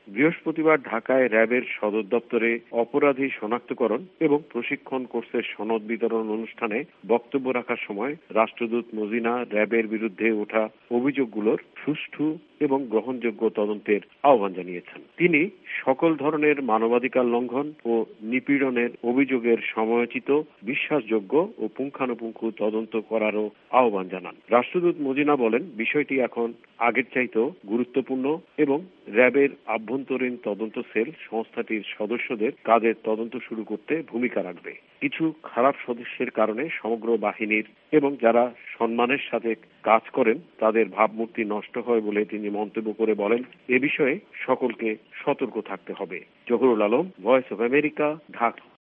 বৃহস্পতিবার ঢাকায় র্যাবের সদর দপ্তরে অপরাধী শনাক্তকরণ এবং প্রশিক্ষণ কোর্সের সনদ বিতরণ অনুষ্ঠানে বক্তব্য রাখার সময় রাষ্ট্রদূত মজিনা র্যাবের বিরুদ্ধে ওঠা অভিযোগগুলোর সুষ্ঠু এবং গ্রহণযোগ্য তদন্তের আহ্বান জানিয়েছেন। তিনি সকল ধরনের মানবাধিকার লঙ্ঘন ও নিপীড়নের অভিযোগের সময়োচিত, বিশ্বাসযোগ্য ও পুঙ্খানুপুঙ্খ তদন্ত করারও আহ্বান জানান। রাষ্ট্রদূত মজিনা বলেন, বিষয়টি এখন আগের চাইতেও গুরুত্বপূর্ণ এবং র্যাবের আভ্যন্তরীণ তদন্ত সেল সংস্থাটির সদস্যদের কাজের তদন্ত শুরু করতে ভূমিকা রাখবে। কিছু খারাপ সদস্যের কারণে সমগ্র বাহিনীর এবং যারা সম্মানের সাথে কাজ করেন তাদের ভাবমূর্তি নষ্ট হয় বলে তিনি মন্তব্য করে বলেন, এ বিষয়ে সকলকে সতর্ক থাকতে হবে। Zahurul Alam, voice of America, Dhaka.